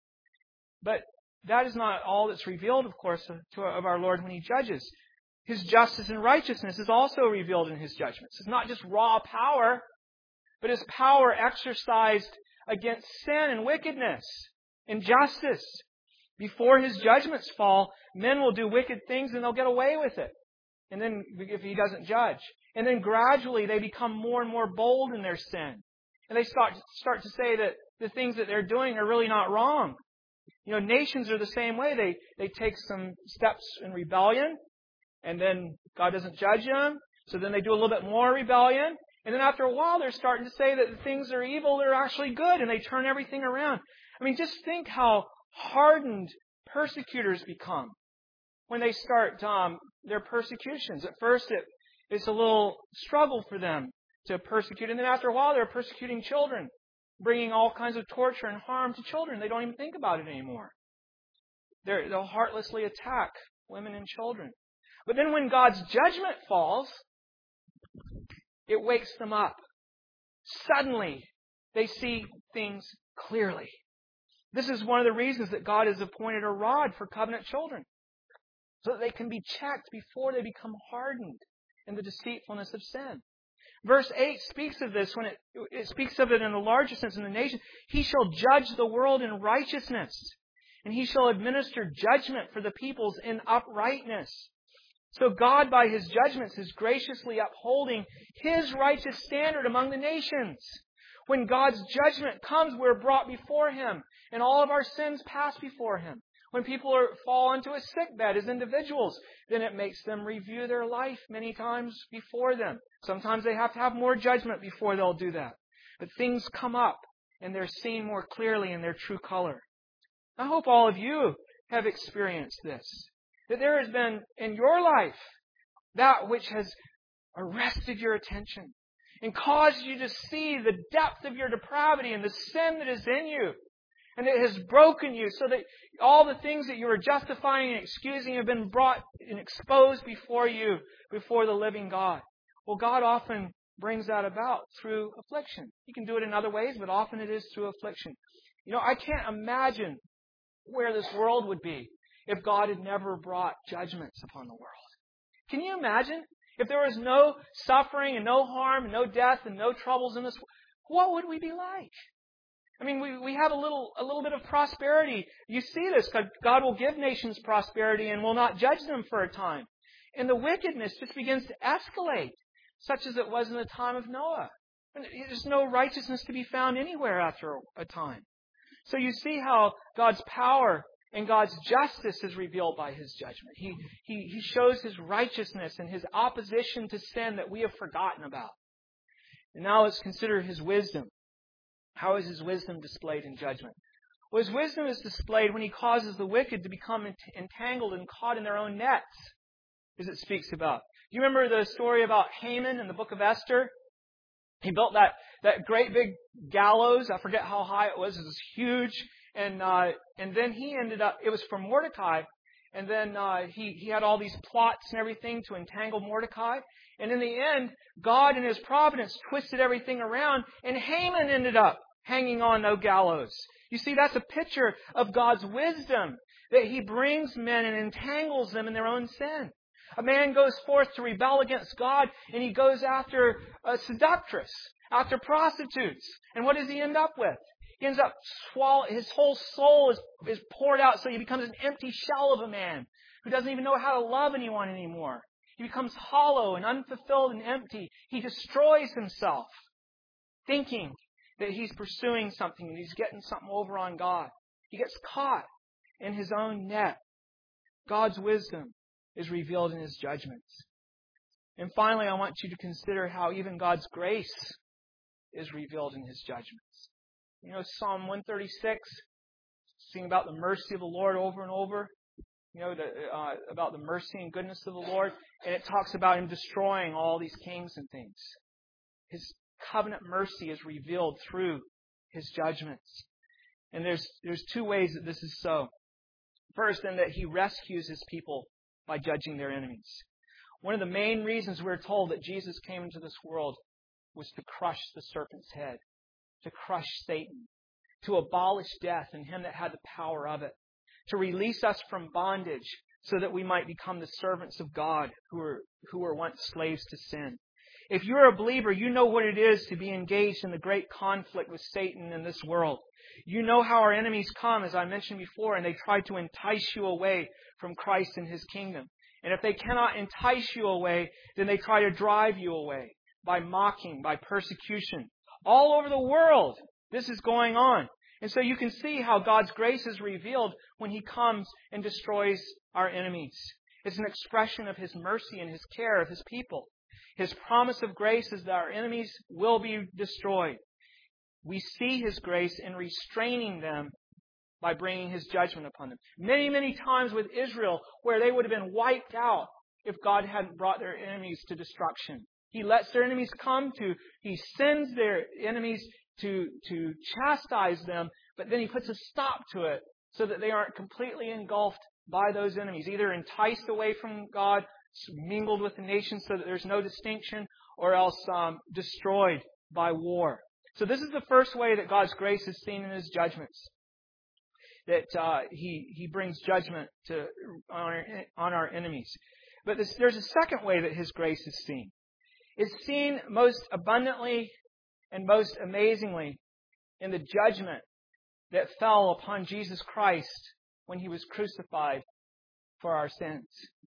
S1: But that is not all that's revealed, of course, to, of our Lord when He judges. His justice and righteousness is also revealed in His judgments. It's not just raw power, but His power exercised against sin and wickedness, injustice. Before His judgments fall, men will do wicked things and they'll get away with it. And then, if He doesn't judge. And then gradually they become more and more bold in their sin. And they start, start to say that the things that they're doing are really not wrong. You know, nations are the same way. They, they take some steps in rebellion, and then God doesn't judge them. So then they do a little bit more rebellion. And then after a while, they're starting to say that the things that are evil are actually good, and they turn everything around. I mean, just think how hardened persecutors become when they start um, their persecutions. At first, it, it's a little struggle for them to persecute. And then after a while, they're persecuting children, bringing all kinds of torture and harm to children. They don't even think about it anymore. They're, they'll heartlessly attack women and children. But then when God's judgment falls, it wakes them up. Suddenly, they see things clearly. This is one of the reasons that God has appointed a rod for covenant children, so that they can be checked before they become hardened in the deceitfulness of sin. Verse eight speaks of this when it, it speaks of it in the larger sense in the nation. He shall judge the world in righteousness, and He shall administer judgment for the peoples in uprightness. So God, by His judgments, is graciously upholding His righteous standard among the nations. When God's judgment comes, we're brought before Him, and all of our sins pass before Him. When people are, fall into a sickbed as individuals, then it makes them review their life many times before them. Sometimes they have to have more judgment before they'll do that. But things come up, and they're seen more clearly in their true color. I hope all of you have experienced this. That there has been in your life that which has arrested your attention. and causes you to see the depth of your depravity and the sin that is in you. And it has broken you so that all the things that you were justifying and excusing have been brought and exposed before you, before the living God. Well, God often brings that about through affliction. He can do it in other ways, but often it is through affliction. You know, I can't imagine where this world would be if God had never brought judgments upon the world. Can you imagine? If there was no suffering and no harm and no death and no troubles in this world, what would we be like? I mean, we, we have a little a little bit of prosperity. You see this. God will give nations prosperity and will not judge them for a time. And the wickedness just begins to escalate, such as it was in the time of Noah. And there's no righteousness to be found anywhere after a time. So you see how God's power and God's justice is revealed by His judgment. He, he, he shows His righteousness and His opposition to sin that we have forgotten about. And now let's consider His wisdom. How is His wisdom displayed in judgment? Well, His wisdom is displayed when He causes the wicked to become entangled and caught in their own nets, as it speaks about. Do you remember the story about Haman in the book of Esther? He built that, that great big gallows. I forget how high it was. It was huge. And uh, and then he ended up, it was for Mordecai. And then uh, he, he had all these plots and everything to entangle Mordecai. And in the end, God in His providence twisted everything around, and Haman ended up hanging on no gallows. You see, that's a picture of God's wisdom, that He brings men and entangles them in their own sin. A man goes forth to rebel against God, and he goes after a seductress, after prostitutes. And what does he end up with? He ends up swallowing, his whole soul is, is poured out, so he becomes an empty shell of a man who doesn't even know how to love anyone anymore. He becomes hollow and unfulfilled and empty. He destroys himself, thinking that he's pursuing something and he's getting something over on God. He gets caught in his own net. God's wisdom is revealed in His judgments. And finally, I want you to consider how even God's grace is revealed in His judgments. You know, Psalm one thirty-six, sing about the mercy of the Lord over and over. You know, the, uh, about the mercy and goodness of the Lord. And it talks about Him destroying all these kings and things. His covenant mercy is revealed through His judgments. And there's there's two ways that this is so. First, in that He rescues His people by judging their enemies. One of the main reasons we're told that Jesus came into this world was to crush the serpent's head, to crush Satan, to abolish death and him that had the power of it, to release us from bondage so that we might become the servants of God who were, who were once slaves to sin. If you're a believer, you know what it is to be engaged in the great conflict with Satan in this world. You know how our enemies come, as I mentioned before, and they try to entice you away from Christ and His kingdom. And if they cannot entice you away, then they try to drive you away by mocking, by persecution. All over the world, this is going on. And so you can see how God's grace is revealed when He comes and destroys our enemies. It's an expression of His mercy and His care of His people. His promise of grace is that our enemies will be destroyed. We see His grace in restraining them by bringing His judgment upon them. Many, many times with Israel, where they would have been wiped out if God hadn't brought their enemies to destruction. He lets their enemies come to, He sends their enemies to, to chastise them, but then He puts a stop to it so that they aren't completely engulfed by those enemies, either enticed away from God, mingled with the nations so that there's no distinction, or else um, destroyed by war. So this is the first way that God's grace is seen in His judgments. That uh, He He brings judgment to on our, on our enemies. But this, there's a second way that His grace is seen. It's seen most abundantly and most amazingly in the judgment that fell upon Jesus Christ when He was crucified for our sins.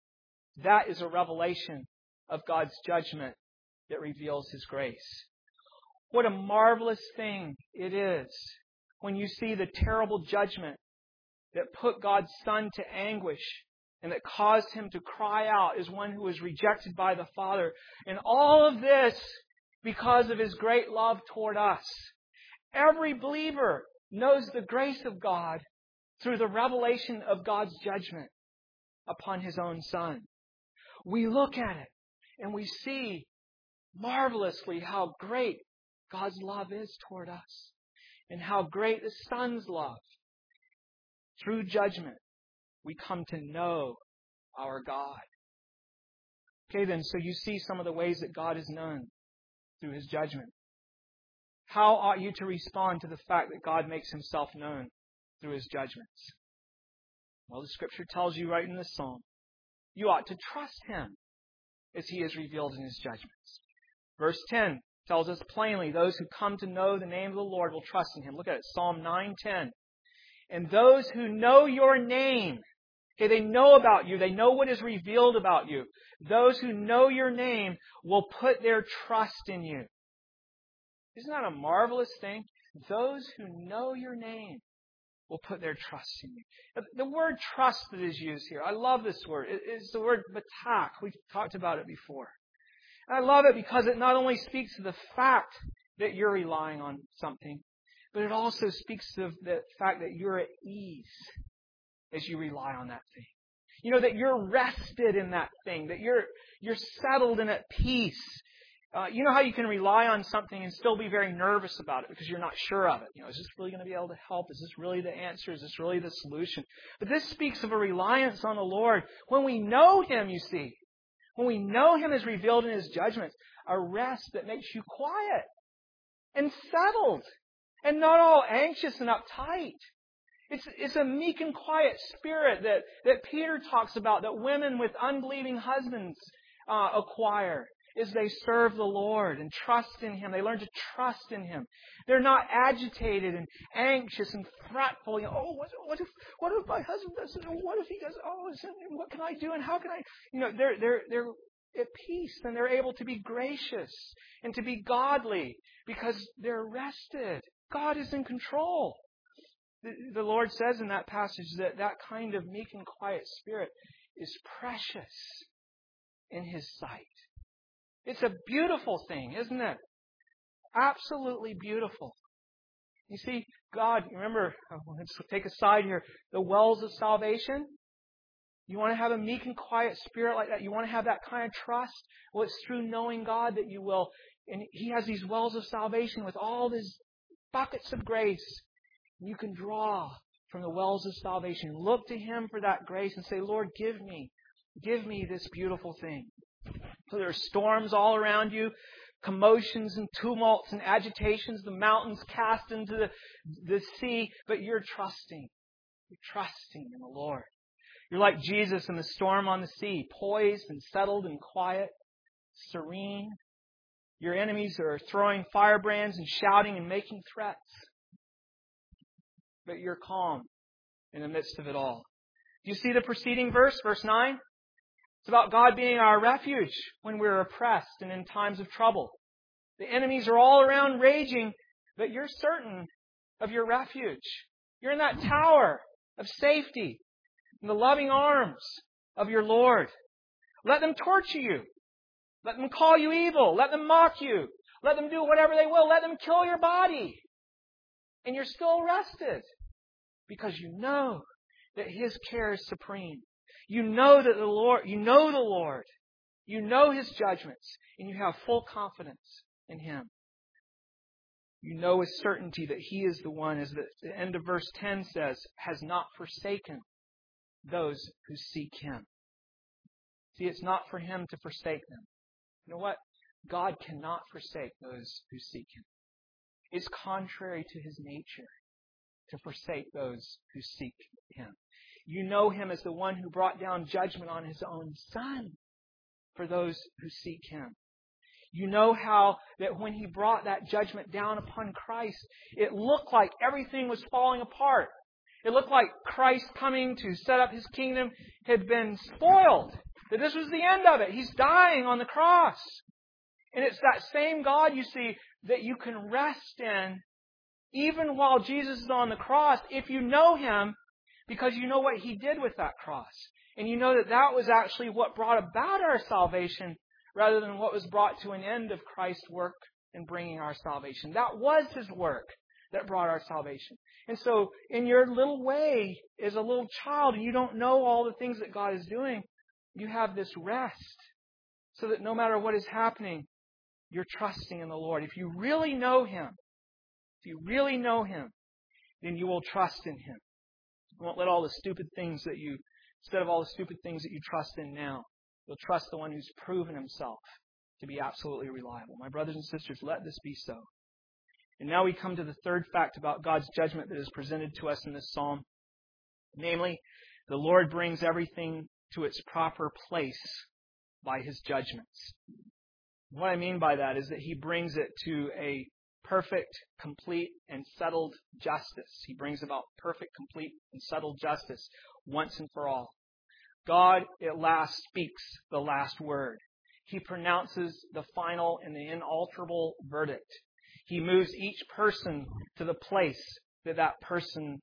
S1: That is a revelation of God's judgment that reveals His grace. What a marvelous thing it is when you see the terrible judgment that put God's Son to anguish and that caused Him to cry out as one who was rejected by the Father. And all of this because of His great love toward us. Every believer knows the grace of God through the revelation of God's judgment upon His own Son. We look at it and we see marvelously how great God's love is toward us and how great the Son's love. Through judgment, we come to know our God. Okay, then, so you see some of the ways that God is known through His judgment. How ought you to respond to the fact that God makes Himself known through His judgments? Well, the Scripture tells you right in this psalm, you ought to trust Him as He is revealed in His judgments. Verse ten tells us plainly, those who come to know the name of the Lord will trust in Him. Look at it, Psalm nine ten. And those who know your name, okay, they know about you, they know what is revealed about you. Those who know your name will put their trust in you. Isn't that a marvelous thing? Those who know your name will put their trust in you. The word trust that is used here, I love this word. It's the word batak. We've talked about it before. And I love it because it not only speaks to the fact that you're relying on something, but it also speaks to the fact that you're at ease as you rely on that thing. You know, that you're rested in that thing, that you're you're settled and at peace. Uh, you know how you can rely on something and still be very nervous about it because you're not sure of it. You know, is this really going to be able to help? Is this really the answer? Is this really the solution? But this speaks of a reliance on the Lord. When we know Him, you see, when we know Him as revealed in His judgments, a rest that makes you quiet and settled and not all anxious and uptight. It's, it's a meek and quiet spirit that, that Peter talks about, that women with unbelieving husbands uh, acquire as they serve the Lord and trust in Him. They learn to trust in Him. They're not agitated and anxious and fretful. You know, oh, what, what if what if my husband does it? What if he does? Oh, what can I do? And how can I? You know, they're they're they're at peace and they're able to be gracious and to be godly because they're rested. God is in control. The, the Lord says in that passage that that kind of meek and quiet spirit is precious in His sight. It's a beautiful thing, isn't it? Absolutely beautiful. You see, God, remember, let's take a side here, the wells of salvation. You want to have a meek and quiet spirit like that? You want to have that kind of trust? Well, it's through knowing God that you will. And He has these wells of salvation with all these buckets of grace. You can draw from the wells of salvation. Look to Him for that grace and say, Lord, give me, give me this beautiful thing. So there are storms all around you, commotions and tumults and agitations, the mountains cast into the, the sea, but you're trusting. You're trusting in the Lord. You're like Jesus in the storm on the sea, poised and settled and quiet, serene. Your enemies are throwing firebrands and shouting and making threats. But you're calm in the midst of it all. Do you see the preceding verse, verse nine? It's about God being our refuge when we're oppressed and in times of trouble. The enemies are all around raging, but you're certain of your refuge. You're in that tower of safety in the loving arms of your Lord. Let them torture you. Let them call you evil. Let them mock you. Let them do whatever they will. Let them kill your body. And you're still rested because you know that His care is supreme. You know that the Lord, you know the Lord. You know His judgments, and you have full confidence in Him. You know with certainty that He is the one, as the end of verse ten says, has not forsaken those who seek Him. See, it's not for Him to forsake them. You know what? God cannot forsake those who seek Him. It's contrary to His nature to forsake those who seek Him. You know Him as the one who brought down judgment on His own Son for those who seek Him. You know how that when He brought that judgment down upon Christ, it looked like everything was falling apart. It looked like Christ coming to set up His kingdom had been spoiled. That this was the end of it. He's dying on the cross. And it's that same God, you see, that you can rest in even while Jesus is on the cross if you know Him, because you know what He did with that cross. And you know that that was actually what brought about our salvation rather than what was brought to an end of Christ's work in bringing our salvation. That was His work that brought our salvation. And so in your little way, as a little child, and you don't know all the things that God is doing, you have this rest so that no matter what is happening, you're trusting in the Lord. If you really know Him, if you really know Him, then you will trust in Him. You won't let all the stupid things that you, instead of all the stupid things that you trust in now, you'll trust the one who's proven Himself to be absolutely reliable. My brothers and sisters, let this be so. And now we come to the third fact about God's judgment that is presented to us in this psalm. Namely, the Lord brings everything to its proper place by His judgments. What I mean by that is that He brings it to a perfect, complete, and settled justice. He brings about perfect, complete, and settled justice once and for all. God at last speaks the last word. He pronounces the final and the inalterable verdict. He moves each person to the place that that person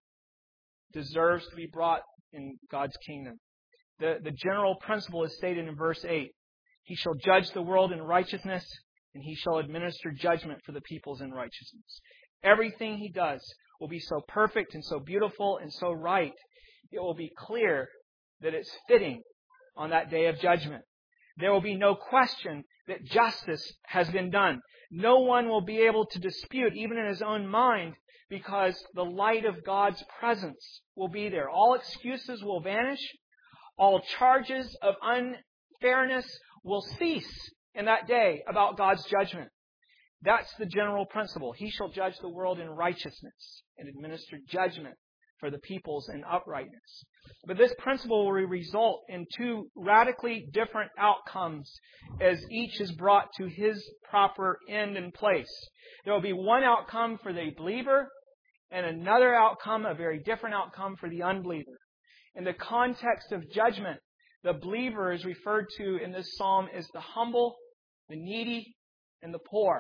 S1: deserves to be brought in God's kingdom. The, the general principle is stated in verse eight. He shall judge the world in righteousness, and He shall administer judgment for the peoples in righteousness. Everything He does will be so perfect and so beautiful and so right, it will be clear that it's fitting on that day of judgment. There will be no question that justice has been done. No one will be able to dispute, even in his own mind, because the light of God's presence will be there. All excuses will vanish. All charges of unfairness will cease in that day about God's judgment. That's the general principle. He shall judge the world in righteousness and administer judgment for the peoples in uprightness. But this principle will result in two radically different outcomes as each is brought to his proper end and place. There will be one outcome for the believer and another outcome, a very different outcome for the unbeliever. In the context of judgment, the believer is referred to in this psalm as the humble, the needy, and the poor.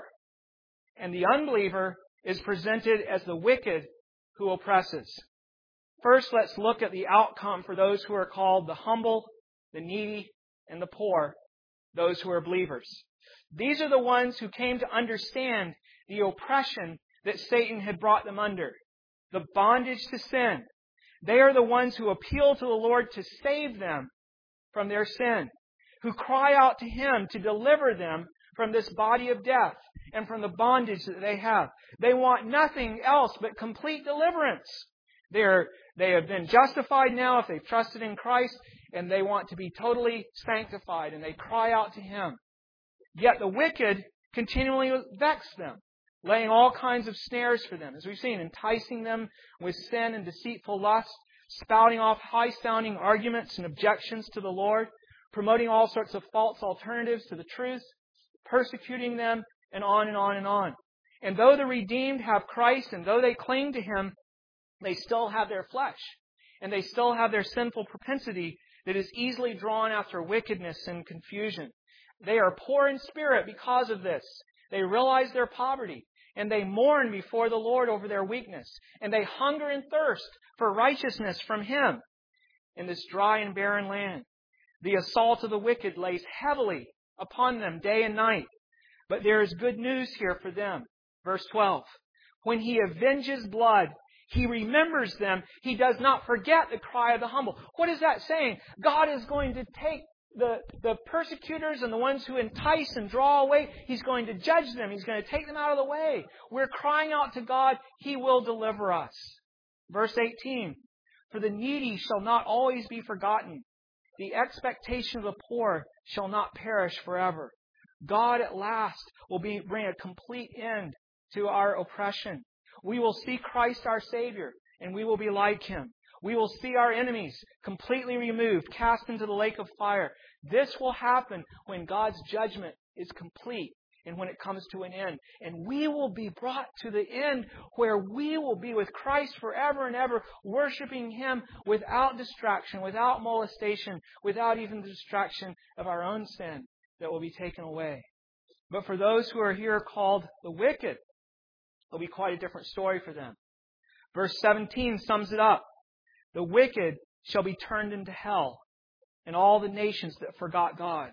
S1: And the unbeliever is presented as the wicked who oppresses. First, let's look at the outcome for those who are called the humble, the needy, and the poor, those who are believers. These are the ones who came to understand the oppression that Satan had brought them under, the bondage to sin. They are the ones who appeal to the Lord to save them from their sin, who cry out to Him to deliver them from this body of death and from the bondage that they have. They want nothing else but complete deliverance. They are, they have been justified now if they've trusted in Christ, and they want to be totally sanctified, and they cry out to Him. Yet the wicked continually vex them, laying all kinds of snares for them, as we've seen, enticing them with sin and deceitful lust, spouting off high-sounding arguments and objections to the Lord, promoting all sorts of false alternatives to the truth, persecuting them, and on and on and on. And though the redeemed have Christ, and though they cling to Him, they still have their flesh, and they still have their sinful propensity that is easily drawn after wickedness and confusion. They are poor in spirit because of this. They realize their poverty, and they mourn before the Lord over their weakness, and they hunger and thirst for righteousness from Him in this dry and barren land. The assault of the wicked lays heavily upon them day and night. But there is good news here for them. Verse twelve. When He avenges blood, He remembers them. He does not forget the cry of the humble. What is that saying? God is going to take the, the persecutors and the ones who entice and draw away. He's going to judge them. He's going to take them out of the way. We're crying out to God. He will deliver us. Verse eighteen. For the needy shall not always be forgotten. The expectation of the poor shall not perish forever. God at last will be, bring a complete end to our oppression. We will see Christ our Savior, and we will be like Him. We will see our enemies completely removed, cast into the lake of fire. This will happen when God's judgment is complete and when it comes to an end. And we will be brought to the end where we will be with Christ forever and ever, worshiping Him without distraction, without molestation, without even the distraction of our own sin that will be taken away. But for those who are here called the wicked, it'll be quite a different story for them. Verse seventeen sums it up. The wicked shall be turned into hell, and all the nations that forgot God.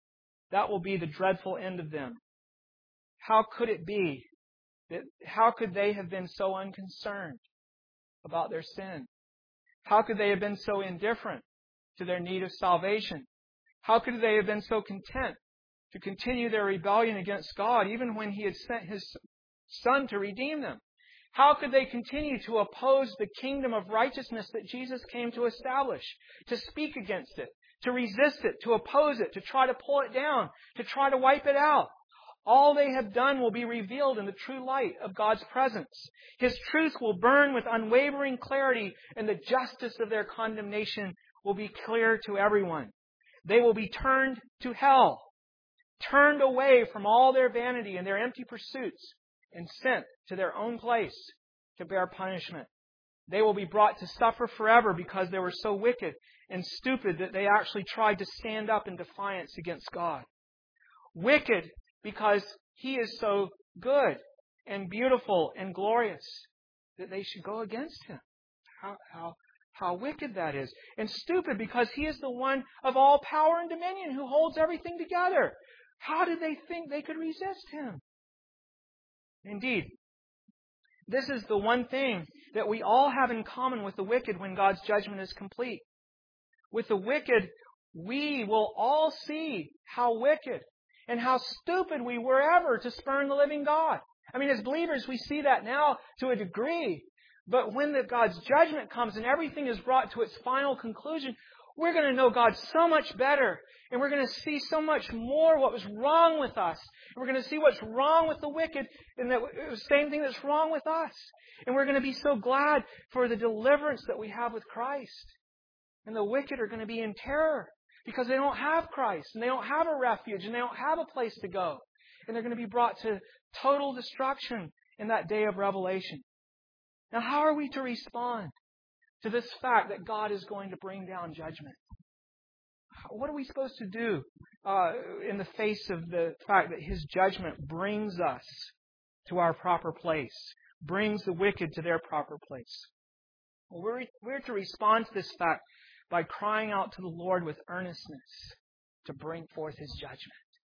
S1: That will be the dreadful end of them. How could it be that, how could they have been so unconcerned about their sin? How could they have been so indifferent to their need of salvation? How could they have been so content to continue their rebellion against God, even when He had sent His Son to redeem them? How could they continue to oppose the kingdom of righteousness that Jesus came to establish, to speak against it, to resist it, to oppose it, to try to pull it down, to try to wipe it out? All they have done will be revealed in the true light of God's presence. His truth will burn with unwavering clarity, and the justice of their condemnation will be clear to everyone. They will be turned to hell, turned away from all their vanity and their empty pursuits, and sent to their own place to bear punishment. They will be brought to suffer forever because they were so wicked and stupid that they actually tried to stand up in defiance against God. Wicked because He is so good and beautiful and glorious that they should go against Him. How, how, how wicked that is. And stupid because He is the one of all power and dominion who holds everything together. How did they think they could resist Him? Indeed, this is the one thing that we all have in common with the wicked when God's judgment is complete. With the wicked, we will all see how wicked and how stupid we were ever to spurn the living God. I mean, as believers, we see that now to a degree. But when the God's judgment comes and everything is brought to its final conclusion, we're going to know God so much better. And we're going to see so much more what was wrong with us. And we're going to see what's wrong with the wicked and that it was the same thing that's wrong with us. And we're going to be so glad for the deliverance that we have with Christ. And the wicked are going to be in terror because they don't have Christ and they don't have a refuge and they don't have a place to go. And they're going to be brought to total destruction in that day of revelation. Now, how are we to respond to this fact that God is going to bring down judgment? What are we supposed to do uh, in the face of the fact that His judgment brings us to our proper place, brings the wicked to their proper place? Well, we're, we're to respond to this fact by crying out to the Lord with earnestness to bring forth His judgment.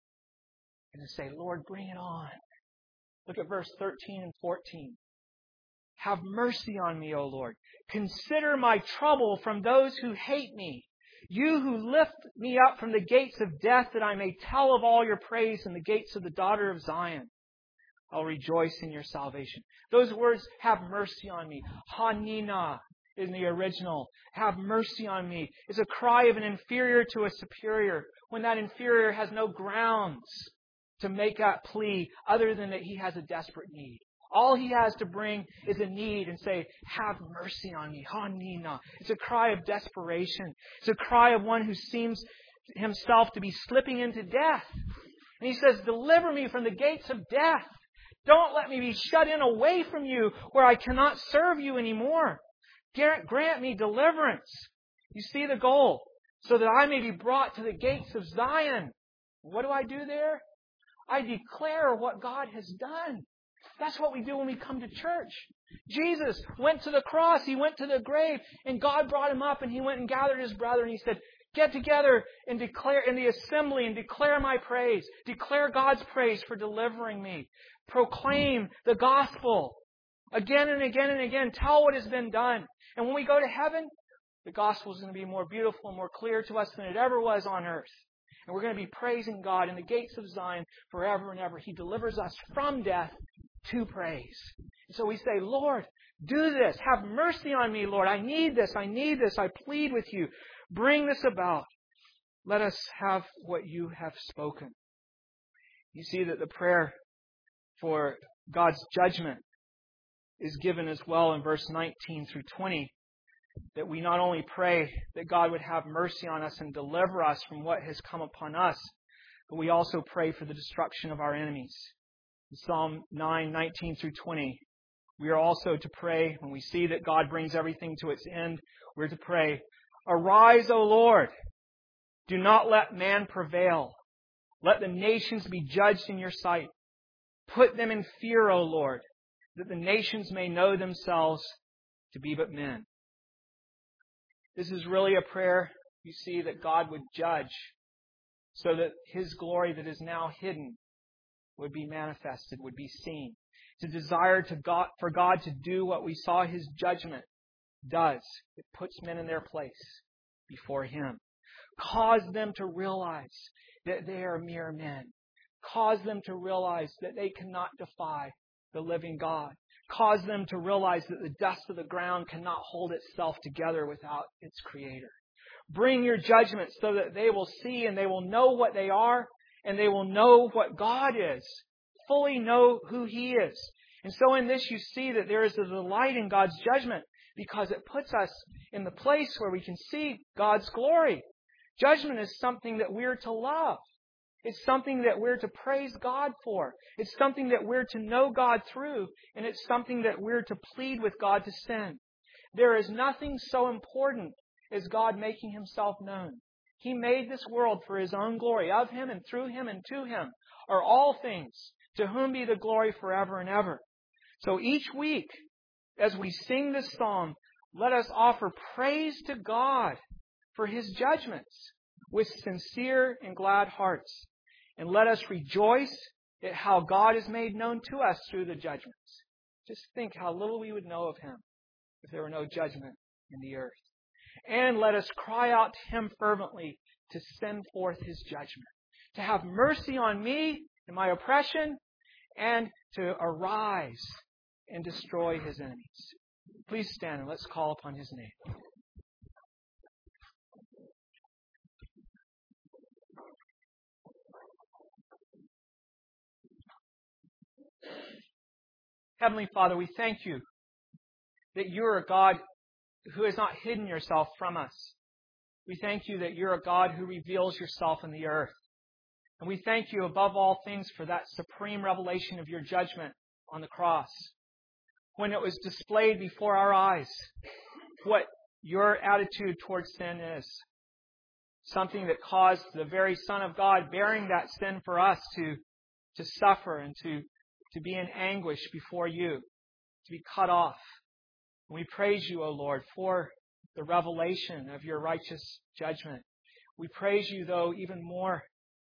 S1: And to say, Lord, bring it on. Look at verse thirteen and fourteen. Have mercy on me, O Lord. Consider my trouble from those who hate me. You who lift me up from the gates of death, that I may tell of all your praise in the gates of the daughter of Zion. I'll rejoice in your salvation. Those words, have mercy on me. Hanina in the original. Have mercy on me is a cry of an inferior to a superior when that inferior has no grounds to make that plea other than that he has a desperate need. All he has to bring is a need and say, have mercy on me. Hanina. It's a cry of desperation. It's a cry of one who seems himself to be slipping into death. And he says, deliver me from the gates of death. Don't let me be shut in away from you where I cannot serve you anymore. Grant me deliverance. You see the goal. So that I may be brought to the gates of Zion. What do I do there? I declare what God has done. That's what we do when we come to church. Jesus went to the cross. He went to the grave. And God brought Him up and He went and gathered His brethren. He said, get together and declare in the assembly and declare my praise. Declare God's praise for delivering me. Proclaim the gospel again and again and again. Tell what has been done. And when we go to heaven, the gospel is going to be more beautiful and more clear to us than it ever was on earth. And we're going to be praising God in the gates of Zion forever and ever. He delivers us from death to praise. And so we say, Lord, do this. Have mercy on me, Lord. I need this. I need this. I plead with you. Bring this about. Let us have what you have spoken. You see that the prayer for God's judgment is given as well in verse nineteen through twenty. That we not only pray that God would have mercy on us and deliver us from what has come upon us, but we also pray for the destruction of our enemies. In Psalm nine, nineteen through twenty, we are also to pray, when we see that God brings everything to its end, we're to pray, arise, O Lord, do not let man prevail. Let the nations be judged in your sight. Put them in fear, O Lord, that the nations may know themselves to be but men. This is really a prayer, you see, that God would judge so that His glory that is now hidden would be manifested, would be seen. It's a desire to God, for God to do what we saw His judgment does. It puts men in their place before Him. Cause them to realize that they are mere men. Cause them to realize that they cannot defy the living God. Cause them to realize that the dust of the ground cannot hold itself together without its Creator. Bring your judgment so that they will see and they will know what they are and they will know what God is. Fully know who He is. And so in this you see that there is a delight in God's judgment because it puts us in the place where we can see God's glory. Judgment is something that we're to love. It's something that we're to praise God for. It's something that we're to know God through. And it's something that we're to plead with God to send. There is nothing so important as God making Himself known. He made this world for His own glory. Of Him and through Him and to Him are all things, to whom be the glory forever and ever. So each week, as we sing this song, let us offer praise to God for His judgments with sincere and glad hearts. And let us rejoice at how God is made known to us through the judgments. Just think how little we would know of Him if there were no judgment in the earth. And let us cry out to Him fervently to send forth His judgment, to have mercy on me and my oppression, and to arise and destroy His enemies. Please stand and let's call upon His name. Heavenly Father, we thank You that You're a God who has not hidden Yourself from us. We thank You that You're a God who reveals Yourself in the earth. And we thank You above all things for that supreme revelation of Your judgment on the cross. When it was displayed before our eyes, what Your attitude towards sin is. Something that caused the very Son of God bearing that sin for us to, to suffer and to, to be in anguish before You, to be cut off. And we praise You, O Lord, for the revelation of Your righteous judgment. We praise You, though, even more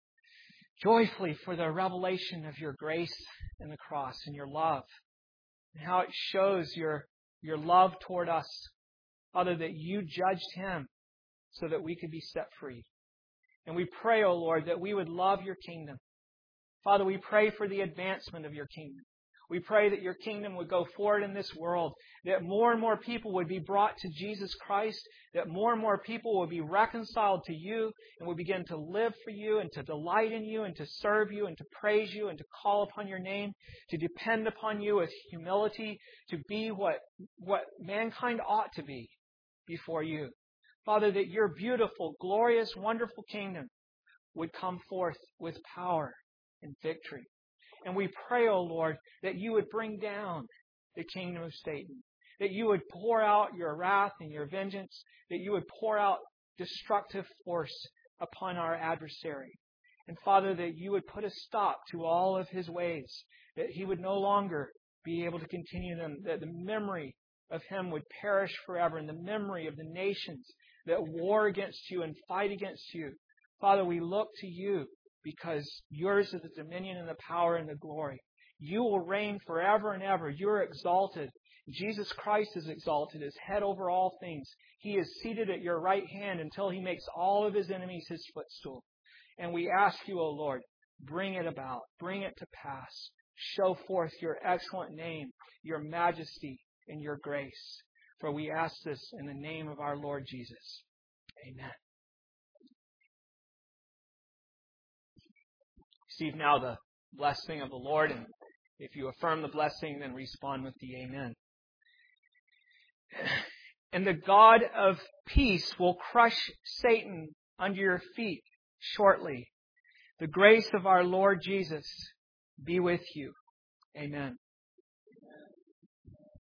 S1: joyfully for the revelation of Your grace in the cross and Your love. And how it shows Your, your love toward us. Father, that You judged Him so that we could be set free. And we pray, O Lord, that we would love Your kingdom. Father, we pray for the advancement of Your kingdom. We pray that Your kingdom would go forward in this world, that more and more people would be brought to Jesus Christ, that more and more people would be reconciled to You and would begin to live for You and to delight in You and to serve You and to praise You and to call upon Your name, to depend upon You with humility, to be what, what mankind ought to be before You. Father, that Your beautiful, glorious, wonderful kingdom would come forth with power and victory. And we pray, O Lord, that You would bring down the kingdom of Satan, that You would pour out Your wrath and Your vengeance, that You would pour out destructive force upon our adversary. And Father, that You would put a stop to all of his ways, that he would no longer be able to continue them, that the memory of him would perish forever, and the memory of the nations that war against You and fight against You. Father, we look to You, because Yours is the dominion and the power and the glory. You will reign forever and ever. You're exalted. Jesus Christ is exalted as head over all things. He is seated at Your right hand until He makes all of His enemies His footstool. And we ask You, O Lord, bring it about. Bring it to pass. Show forth Your excellent name, Your majesty, and Your grace. For we ask this in the name of our Lord Jesus. Amen. Receive now the blessing of the Lord, and if you affirm the blessing, then respond with the amen. And the God of peace will crush Satan under your feet shortly. The grace of our Lord Jesus be with you. Amen.